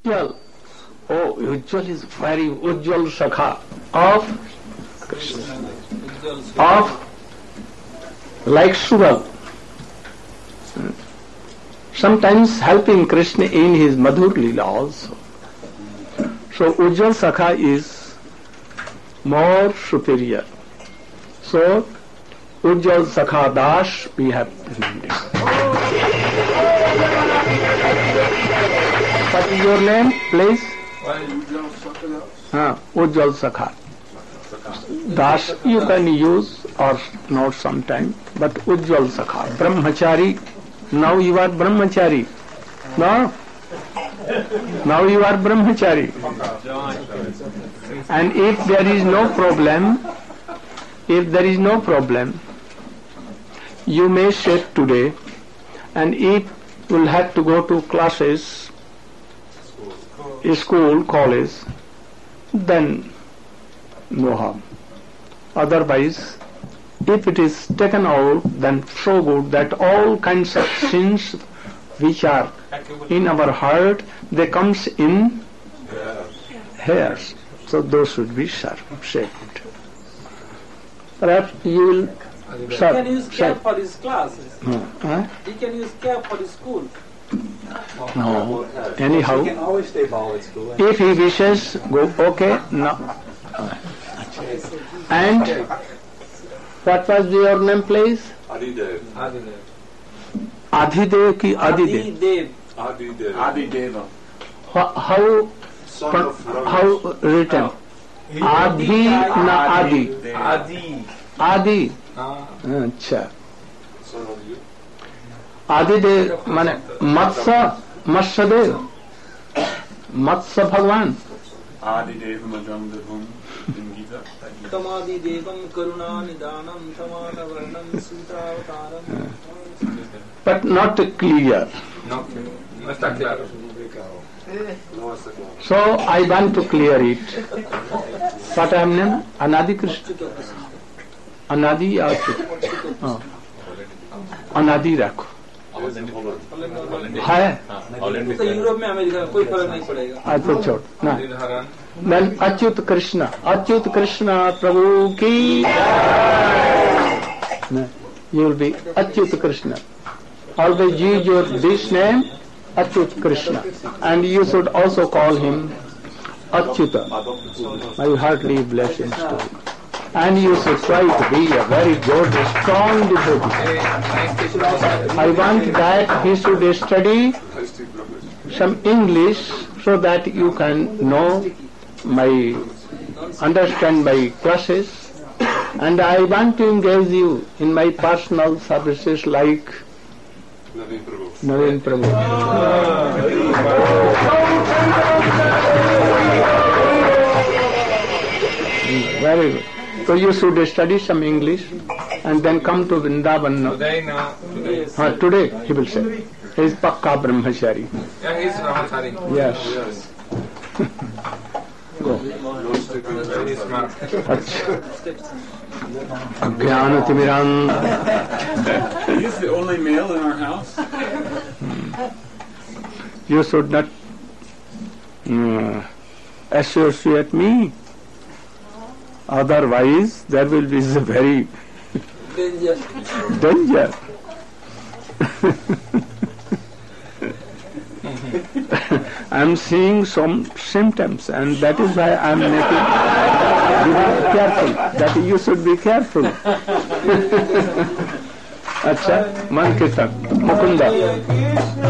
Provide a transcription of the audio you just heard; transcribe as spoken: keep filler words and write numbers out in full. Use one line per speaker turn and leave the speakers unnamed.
Ujjwal. Oh, Ujjwal is very Ujjwal Sakha of Krishna. Of like Sural. Sometimes helping Krishna in his Madhur Leela also. So Ujjwal Sakha is more superior. So Ujjwal Sakha Das we have named it. What is your name, please? Ah, Ujjwal Sakha. Das you can use or not sometime, but Ujjwal Sakha. Brahmachari. Now you are Brahmachari. No? Now you are Brahmachari. And if there is no problem, if there is no problem, you may sit today, and if you will have to go to classes, school, college, then no harm. Otherwise, if it is taken out, then so good that all kinds of sins which are in our heart, they comes in hairs. So those should be shaved. Perhaps you will
He can use cap for his classes.
No. Huh?
He can use cap for his school.
No. Anyhow,
He can always stay ball at school.
if he wishes, go, okay, no. And what was your name, please?
Adidev.
Adhidev ki Adidev.
Dev.
Adidev.
Adideva.
How, how,
Son of Ramesh.
how written? Adhi na Adi.
Adi.
Adi. अच्छा.
Son of you.
आदिदेव माने मत्स्य मत्स्यदेव मत्स्य भगवान.
Adidev Majam Devam in Gita.
Tamadi Devam Karuna Nidanam Tamana Varnam Sutavataram.
But not clear.
No, no está claro.
No, it's like that.
So I want to clear it. What I am name? Anadi Krishna. Anadi या अच्युत. हाँ. अनादि रखो. है.
तो Europe में America में कोई फर्क नहीं पड़ेगा.
अच्छा छोड़ ना. Then अच्युत कृष्ण. अच्युत कृष्ण प्रभु की. You will be Achyut Krishna. Always use your this name Achyut Krishna, and you should also call him Achyuta. My heartily blessings to him. And you should try to be a very good, strong devotee. I want that he should study some English so that you can know my, understand my classes. And I want to engage you in my personal services like
Naveen Prabhu.
Naveen Prabhu. Very good. So you should study some English and then come to Vrindavan.
Today, no. Today.
Uh, today he will say. He is Pakka Brahmachari.
Yeah, he's Brahmachari.
Yes.
Yes.
Go.
Very smart.
Jnanatimirang.
He's the only male in our house.
You should not uh, associate me. Otherwise, there will be a very
Danger.
danger. I am seeing some symptoms, and that is why I am making you careful. That you should be careful. अच्छा, मन के तक मुकुंदा.